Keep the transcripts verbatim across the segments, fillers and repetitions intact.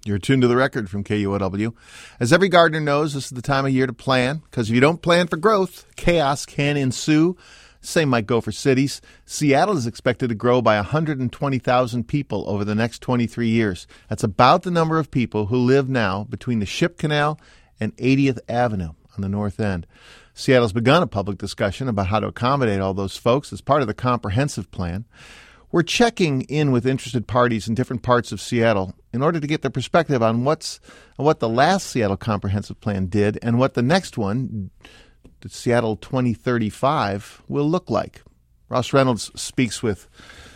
You're tuned to The Record from K U O W. As every gardener knows, this is the time of year to plan, because if you don't plan for growth, chaos can ensue. Same might go for cities. Seattle is expected to grow by one hundred twenty thousand people over the next twenty-three years. That's about the number of people who live now between the Ship Canal and eightieth Avenue on the north end. Seattle's begun a public discussion about how to accommodate all those folks as part of the comprehensive plan. We're checking in with interested parties in different parts of Seattle in order to get their perspective on what's what the last Seattle Comprehensive Plan did and what the next one, the Seattle twenty thirty-five, will look like. Ross Reynolds speaks with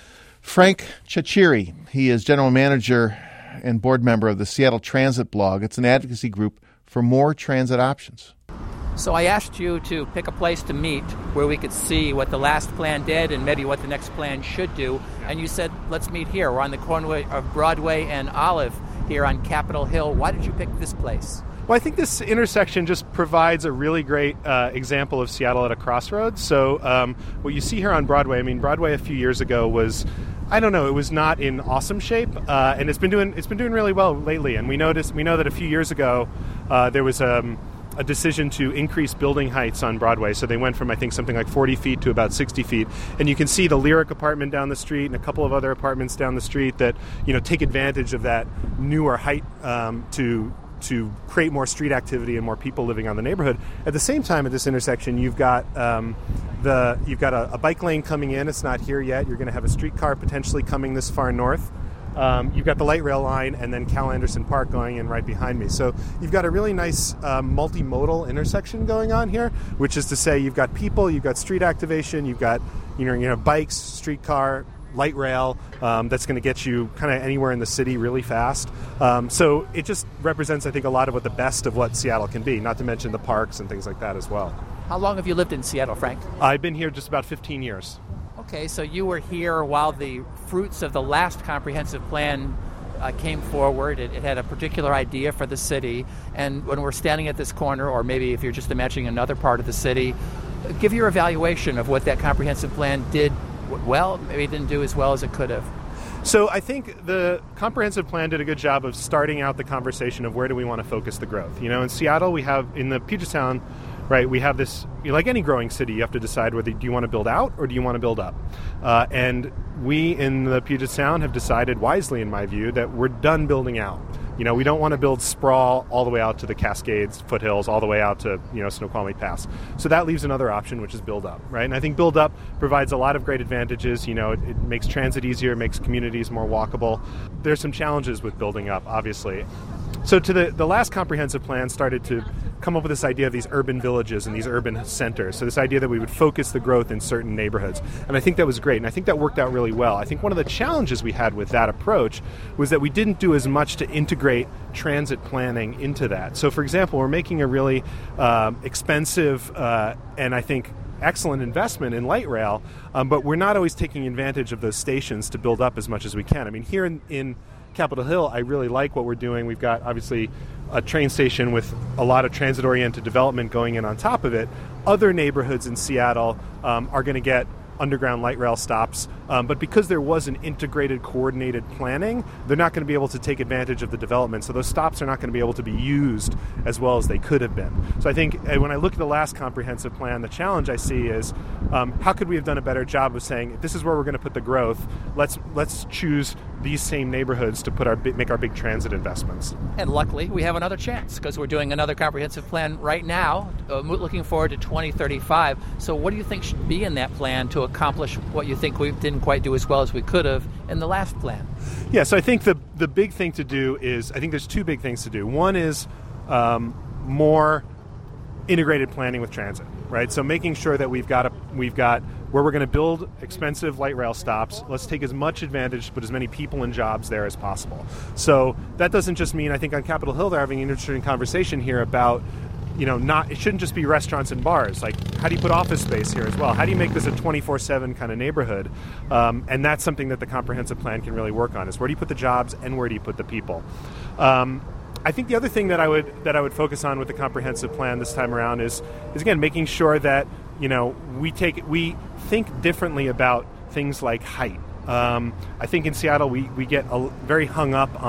Frank Chachiri. He is general manager and board member of the Seattle Transit Blog. It's an advocacy group for more transit options. So I asked you to pick a place to meet where we could see what the last plan did and maybe what the next plan should do. And you said, let's meet here. We're on the corner of Broadway and Olive here on Capitol Hill. Why did you pick this place? Well, I think this intersection just provides a really great uh, example of Seattle at a crossroads. So um, what you see here on Broadway, I mean, Broadway a few years ago was, I don't know, it was not in awesome shape, uh, and it's been doing it's been doing really well lately. And we noticed we know that a few years ago uh, there was um, a decision to increase building heights on Broadway. So they went from, I think, something like forty feet to about sixty feet. And you can see the Lyric apartment down the street and a couple of other apartments down the street that, you know, take advantage of that newer height um, to to create more street activity and more people living on the neighborhood. At the same time, at this intersection, you've got um, the you've got a, a bike lane coming in. It's not here yet. You're going to have a streetcar potentially coming this far north. Um, you've got the light rail line and then Cal Anderson Park going in right behind me. So you've got a really nice uh, multimodal intersection going on here, which is to say you've got people, you've got street activation, you've got you know, you know bikes, streetcar, light rail um, that's going to get you kind of anywhere in the city really fast. Um, so it just represents, I think, a lot of what the best of what Seattle can be, not to mention the parks and things like that as well. How long have you lived in Seattle, Frank? I've been here just about fifteen years. Okay, so you were here while the fruits of the last comprehensive plan uh, came forward. It, it had a particular idea for the city, and when we're standing at this corner, or maybe if you're just imagining another part of the city, give your evaluation of what that comprehensive plan did well, maybe it didn't do as well as it could have. So I think the comprehensive plan did a good job of starting out the conversation of where do we want to focus the growth. You know, in Seattle, we have, in the Puget Sound, right, we have this, you know, like any growing city, you have to decide whether do you want to build out or do you want to build up. Uh, and we in the Puget Sound have decided wisely, in my view, that we're done building out. You know, we don't want to build sprawl all the way out to the Cascades, foothills, all the way out to, you know, Snoqualmie Pass. So that leaves another option, which is build up, right? And I think build up provides a lot of great advantages. You know, it, it makes transit easier, it makes communities more walkable. There's some challenges with building up, obviously. So to the, the last comprehensive plan started to come up with this idea of these urban villages and these urban centers. So this idea that we would focus the growth in certain neighborhoods. And I think that was great. And I think that worked out really well. I think one of the challenges we had with that approach was that we didn't do as much to integrate transit planning into that. So for example, we're making a really uh, expensive uh, and I think excellent investment in light rail, um, but we're not always taking advantage of those stations to build up as much as we can. I mean, here in, in Capitol Hill, I really like what we're doing. We've got, obviously, a train station with a lot of transit-oriented development going in on top of it. Other neighborhoods in Seattle um, are going to get underground light rail stops, um, but because there was an integrated, coordinated planning, they're not going to be able to take advantage of the development, so those stops are not going to be able to be used as well as they could have been. So I think uh, when I look at the last comprehensive plan, the challenge I see is um, how could we have done a better job of saying, this is where we're going to put the growth, let's let's choose these same neighborhoods to put our make our big transit investments. And luckily, we have another chance because we're doing another comprehensive plan right now, uh, looking forward to twenty thirty-five. So what do you think should be in that plan to accomplish what you think we didn't quite do as well as we could have in the last plan? Yeah, so I think the the big thing to do is, I think there's two big things to do. One is um, more integrated planning with transit, right? So making sure that we've got a, we've got where we're going to build expensive light rail stops. Let's take as much advantage, put as many people and jobs there as possible. So that doesn't just mean, I think on Capitol Hill they're having an interesting conversation here about, you know, not it shouldn't just be restaurants and bars. Like, how do you put office space here as well? How do you make this a twenty-four seven kind of neighborhood? Um, and that's something that the comprehensive plan can really work on, is where do you put the jobs and where do you put the people? Um, I think the other thing that I would that I would focus on with the comprehensive plan this time around is is again making sure that, you know, we take we think differently about things like height. Um, I think in Seattle we, we get a, very hung up on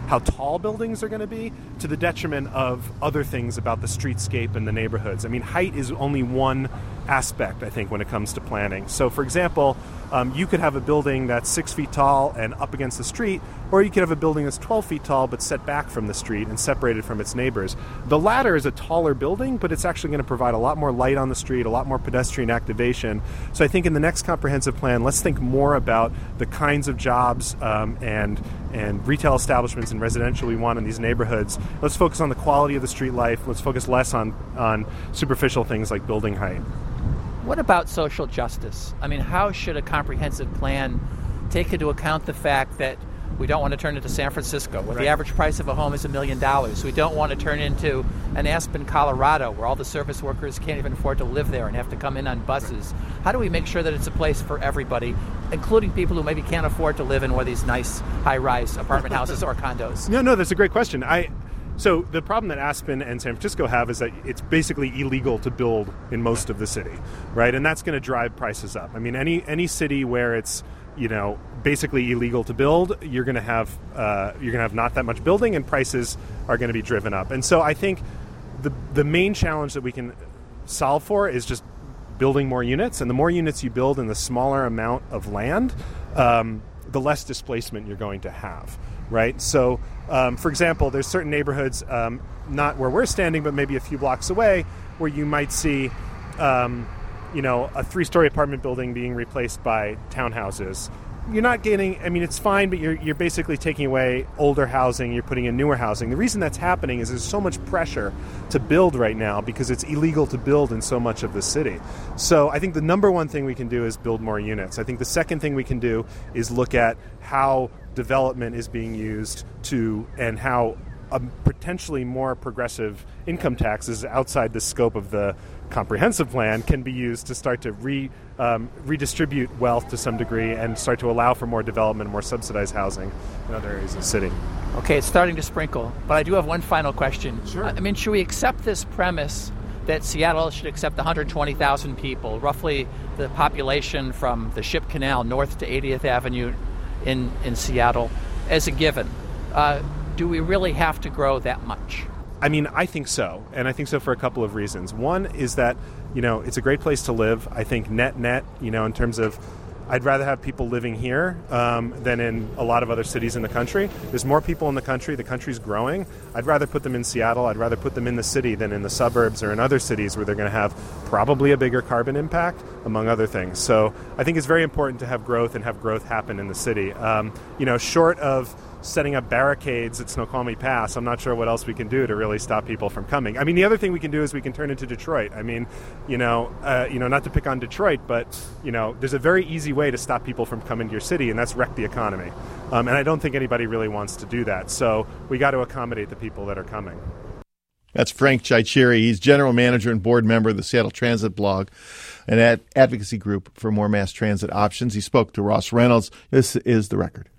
how tall buildings are going to be, to the detriment of other things about the streetscape and the neighborhoods. I mean, height is only one aspect, I think, when it comes to planning. So, for example, um, you could have a building that's six feet tall and up against the street, or you could have a building that's twelve feet tall but set back from the street and separated from its neighbors. The latter is a taller building, but it's actually going to provide a lot more light on the street, a lot more pedestrian activation. So I think in the next comprehensive plan, let's think more about the kinds of jobs um, and and retail establishments and residential we want in these neighborhoods. Let's focus on the quality of the street life. Let's focus less on, on superficial things like building height. What about social justice? I mean, how should a comprehensive plan take into account the fact that we don't want to turn into San Francisco, where right. the average price of a home is a million dollars. We don't want to turn into an Aspen, Colorado, where all the service workers can't even afford to live there and have to come in on buses. Right. How do we make sure that it's a place for everybody, including people who maybe can't afford to live in one of these nice high-rise apartment houses or condos? No, no, that's a great question. I So the problem that Aspen and San Francisco have is that it's basically illegal to build in most of the city, right? And that's going to drive prices up. I mean, any any city where it's you know, basically illegal to build, you're going to have uh, you're going to have not that much building, and prices are going to be driven up. And so I think the the main challenge that we can solve for is just building more units. And the more units you build in the smaller amount of land, um, the less displacement you're going to have, right? So, um, for example, there's certain neighborhoods, um, not where we're standing, but maybe a few blocks away, where you might see Um, you know, a three-story apartment building being replaced by townhouses. You're not getting, I mean, it's fine, but you're you're basically taking away older housing, you're putting in newer housing. The reason that's happening is there's so much pressure to build right now because it's illegal to build in so much of the city. So I think the number one thing we can do is build more units. I think the second thing we can do is look at how development is being used to, and how a potentially more progressive income taxes outside the scope of the comprehensive plan can be used to start to re, um, redistribute wealth to some degree and start to allow for more development, more subsidized housing in other areas of the city. Okay, it's starting to sprinkle, but I do have one final question. Sure. I mean, should we accept this premise that Seattle should accept one hundred twenty thousand people, roughly the population from the Ship Canal north to eightieth Avenue in, in Seattle, as a given? Uh, do we really have to grow that much? I mean, I think so, and I think so for a couple of reasons. One is that, you know, it's a great place to live. I think net net, you know, in terms of, I'd rather have people living here um, than in a lot of other cities in the country. There's more people in the country. The country's growing. I'd rather put them in Seattle. I'd rather put them in the city than in the suburbs or in other cities where they're going to have probably a bigger carbon impact, among other things. So I think it's very important to have growth and have growth happen in the city. Um, you know, short of setting up barricades at Snoqualmie Pass, I'm not sure what else we can do to really stop people from coming. I mean, the other thing we can do is we can turn into Detroit. I mean, you know, uh, you know, not to pick on Detroit, but, you know, there's a very easy way to stop people from coming to your city, and that's wreck the economy. Um, and I don't think anybody really wants to do that. So we got to accommodate the people that are coming. That's Frank Chaichiri. He's general manager and board member of the Seattle Transit Blog, an ad- advocacy group for more mass transit options. He spoke to Ross Reynolds. This is The Record.